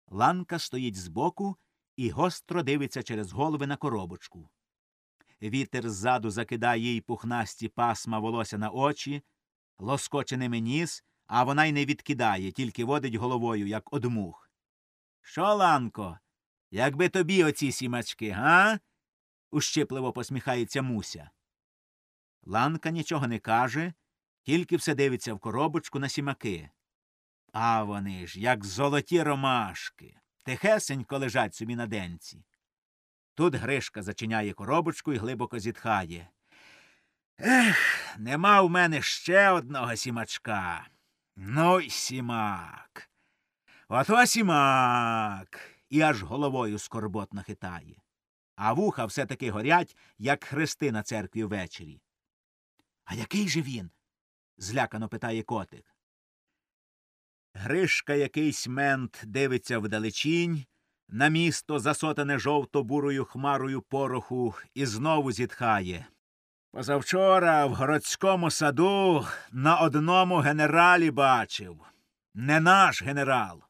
Ланка стоїть збоку і гостро дивиться через голови на коробочку. Вітер ззаду закидає їй пухнасті пасма волосся на очі, лоскоче ними ніс, а вона й не відкидає, тільки водить головою, як одмух. «Що, Ланко, якби тобі оці сімачки, га?» – ущипливо посміхається Муся. Ланка нічого не каже, тільки все дивиться в коробочку на сімаки. А вони ж, як золоті ромашки, тихесенько лежать собі на денці. Тут Гришка зачиняє коробочку і глибоко зітхає. «Ех, нема в мене ще одного сімачка. Ну й сімак. Ото сімак!» І аж головою скорботно хитає. А вуха все-таки горять, як хрести на церкві ввечері. «А який же він?» – злякано питає котик. Гришка якийсь мент дивиться вдалечінь, на місто, засотане жовто-бурою хмарою пороху, і знову зітхає. «Позавчора в городському саду на одному генералі бачив. Не наш генерал.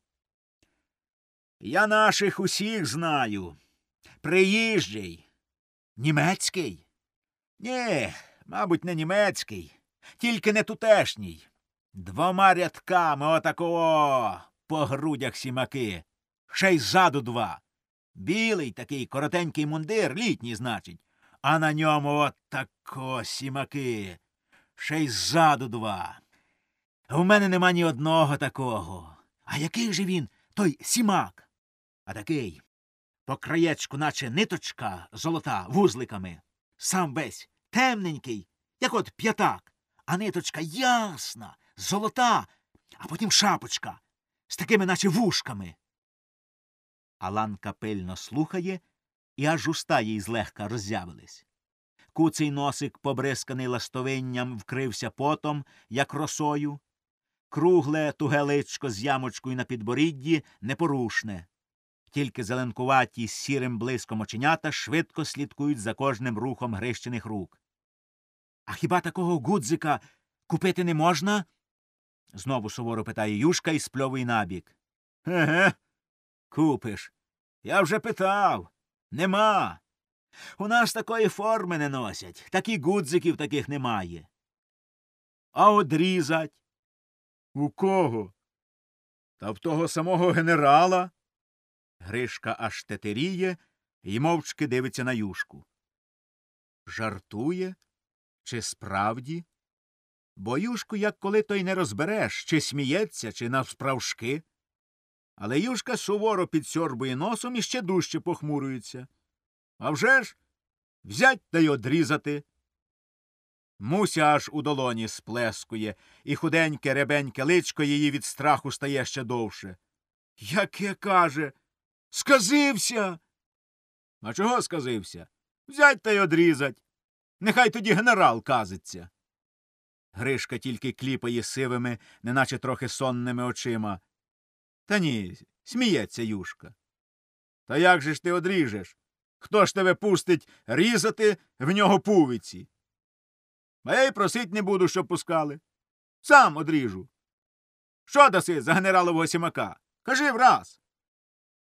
Я наших усіх знаю. Приїжджий. Німецький? Ні, мабуть, не німецький, тільки не тутешній. Двома рядками отакого по грудях сімаки. Ще й ззаду два. Білий такий коротенький мундир, літній, значить, а на ньому отако сімаки. Ще й ззаду два. У мене нема ні одного такого. А який же він, той сімак? А такий, по краєчку, наче ниточка золота, вузликами. Сам весь темненький, як от п'ятак, а ниточка ясна, золота, а потім шапочка з такими, наче вушками. А Ланка пильно слухає, і аж уста їй злегка роззявились. Куций носик, побризканий ластовинням, вкрився потом, як росою. Кругле, туге личко з ямочкою на підборідді непорушне. Тільки зеленкуваті з сірим блиском оченята швидко слідкують за кожним рухом Грищиних рук. «А хіба такого гудзика купити не можна?» Знову суворо питає Юшка і спльовує набік. «Еге, купиш. Я вже питав. Нема. У нас такої форми не носять, так і гудзиків таких немає. А одрізать? У кого? Та в того самого генерала?» Гришка аж тетеріє і мовчки дивиться на Юшку. Жартує? Чи справді? Бо Юшку, як коли то й не розбереш, чи сміється, чи навсправжки. Але Юшка суворо підсьорбує носом і ще дужче похмурюється. А вже ж взять та й одрізати. Муся аж у долоні сплескує, і худеньке рябеньке личко її від страху стає ще довше. Яке, каже, сказився. А чого сказився? Взять та й одрізать. Нехай тоді генерал казиться. Гришка тільки кліпає сивими, неначе трохи сонними очима. Та ні, сміється Юшка. Та як же ж ти одріжеш? Хто ж тебе пустить різати в нього пувиці? А я й просить не буду, щоб пускали. Сам одріжу. Що даси за генералового сімака? Кажи враз.